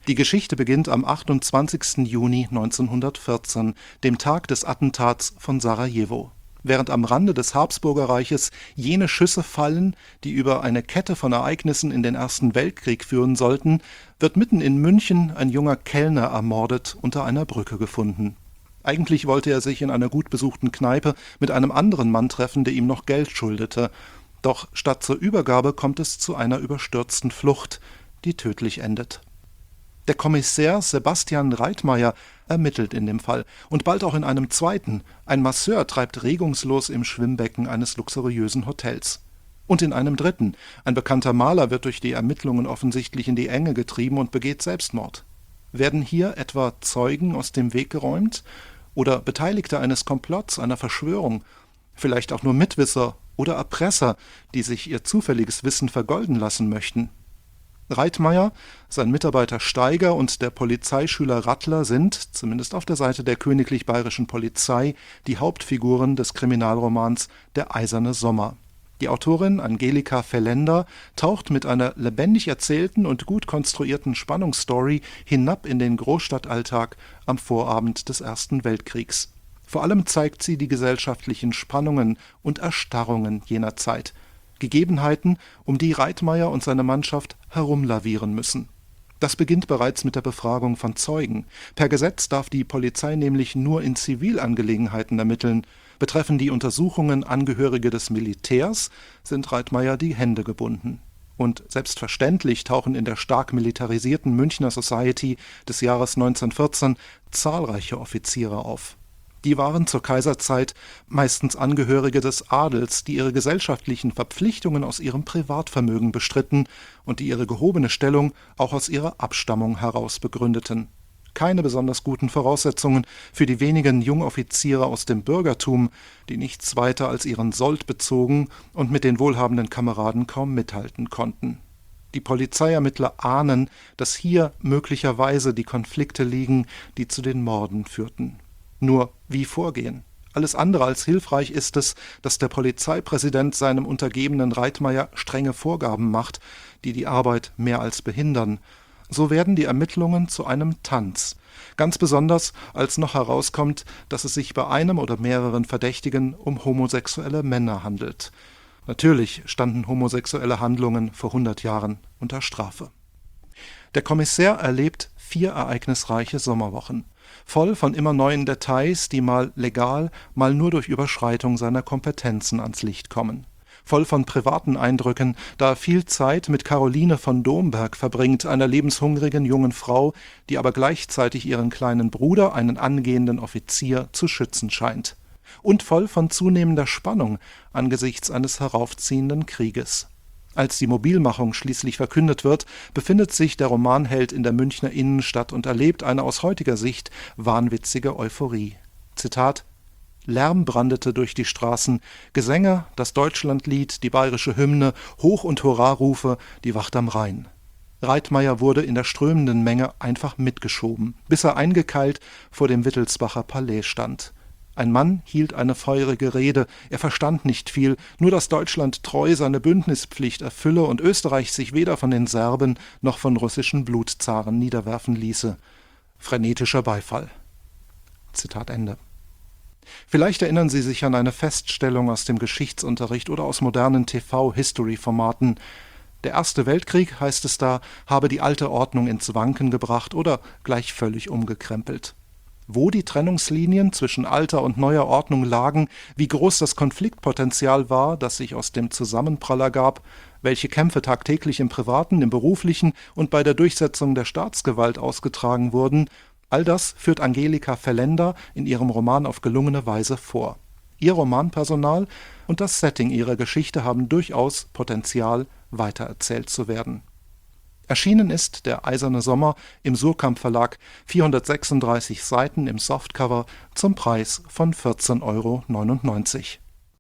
Die Geschichte beginnt am 28. Juni 1914, dem Tag des Attentats von Sarajevo. Während am Rande des Habsburgerreiches jene Schüsse fallen, die über eine Kette von Ereignissen in den Ersten Weltkrieg führen sollten, wird mitten in München ein junger Kellner ermordet unter einer Brücke gefunden. Eigentlich wollte er sich in einer gut besuchten Kneipe mit einem anderen Mann treffen, der ihm noch Geld schuldete. Doch statt zur Übergabe kommt es zu einer überstürzten Flucht, die tödlich endet. Der Kommissär Sebastian Reitmeier ermittelt in dem Fall und bald auch in einem zweiten. Ein Masseur treibt regungslos im Schwimmbecken eines luxuriösen Hotels. Und in einem dritten. Ein bekannter Maler wird durch die Ermittlungen offensichtlich in die Enge getrieben und begeht Selbstmord. Werden hier etwa Zeugen aus dem Weg geräumt? Oder Beteiligte eines Komplotts, einer Verschwörung? Vielleicht auch nur Mitwisser oder Erpresser, die sich ihr zufälliges Wissen vergolden lassen möchten? Reitmeier, sein Mitarbeiter Steiger und der Polizeischüler Rattler sind, zumindest auf der Seite der Königlich Bayerischen Polizei, die Hauptfiguren des Kriminalromans Der eiserne Sommer. Die Autorin Angelika Fellender taucht mit einer lebendig erzählten und gut konstruierten Spannungsstory hinab in den Großstadtalltag am Vorabend des Ersten Weltkriegs. Vor allem zeigt sie die gesellschaftlichen Spannungen und Erstarrungen jener Zeit. Gegebenheiten, um die Reitmeier und seine Mannschaft herumlavieren müssen. Das beginnt bereits mit der Befragung von Zeugen. Per Gesetz darf die Polizei nämlich nur in Zivilangelegenheiten ermitteln. Betreffen die Untersuchungen Angehörige des Militärs, sind Reitmeier die Hände gebunden. Und selbstverständlich tauchen in der stark militarisierten Münchner Society des Jahres 1914 zahlreiche Offiziere auf. Die waren zur Kaiserzeit meistens Angehörige des Adels, die ihre gesellschaftlichen Verpflichtungen aus ihrem Privatvermögen bestritten und die ihre gehobene Stellung auch aus ihrer Abstammung heraus begründeten. Keine besonders guten Voraussetzungen für die wenigen Jungoffiziere aus dem Bürgertum, die nichts weiter als ihren Sold bezogen und mit den wohlhabenden Kameraden kaum mithalten konnten. Die Polizeiermittler ahnen, dass hier möglicherweise die Konflikte liegen, die zu den Morden führten. Nur wie vorgehen? Alles andere als hilfreich ist es, dass der Polizeipräsident seinem Untergebenen Reitmeier strenge Vorgaben macht, die die Arbeit mehr als behindern. So werden die Ermittlungen zu einem Tanz. Ganz besonders, als noch herauskommt, dass es sich bei einem oder mehreren Verdächtigen um homosexuelle Männer handelt. Natürlich standen homosexuelle Handlungen vor 100 Jahren unter Strafe. Der Kommissär erlebt 4 ereignisreiche Sommerwochen. Voll von immer neuen Details, die mal legal, mal nur durch Überschreitung seiner Kompetenzen ans Licht kommen. Voll von privaten Eindrücken, da er viel Zeit mit Caroline von Domberg verbringt, einer lebenshungrigen jungen Frau, die aber gleichzeitig ihren kleinen Bruder, einen angehenden Offizier, zu schützen scheint. Und voll von zunehmender Spannung angesichts eines heraufziehenden Krieges. Als die Mobilmachung schließlich verkündet wird, befindet sich der Romanheld in der Münchner Innenstadt und erlebt eine aus heutiger Sicht wahnwitzige Euphorie. Zitat: Lärm brandete durch die Straßen, Gesänge, das Deutschlandlied, die bayerische Hymne, Hoch- und Hurrarufe, die Wacht am Rhein. Reitmeier wurde in der strömenden Menge einfach mitgeschoben, bis er eingekeilt vor dem Wittelsbacher Palais stand. Ein Mann hielt eine feurige Rede, er verstand nicht viel, nur dass Deutschland treu seine Bündnispflicht erfülle und Österreich sich weder von den Serben noch von russischen Blutzaren niederwerfen ließe. Frenetischer Beifall. Zitat Ende. Vielleicht erinnern Sie sich an eine Feststellung aus dem Geschichtsunterricht oder aus modernen TV-History-Formaten. Der Erste Weltkrieg, heißt es da, habe die alte Ordnung ins Wanken gebracht oder gleich völlig umgekrempelt. Wo die Trennungslinien zwischen alter und neuer Ordnung lagen, wie groß das Konfliktpotenzial war, das sich aus dem Zusammenprall ergab, welche Kämpfe tagtäglich im privaten, im beruflichen und bei der Durchsetzung der Staatsgewalt ausgetragen wurden, all das führt Angelika Fellender in ihrem Roman auf gelungene Weise vor. Ihr Romanpersonal und das Setting ihrer Geschichte haben durchaus Potenzial, weitererzählt zu werden. Erschienen ist Der eiserne Sommer im Suhrkamp Verlag, 436 Seiten im Softcover zum Preis von 14,99 €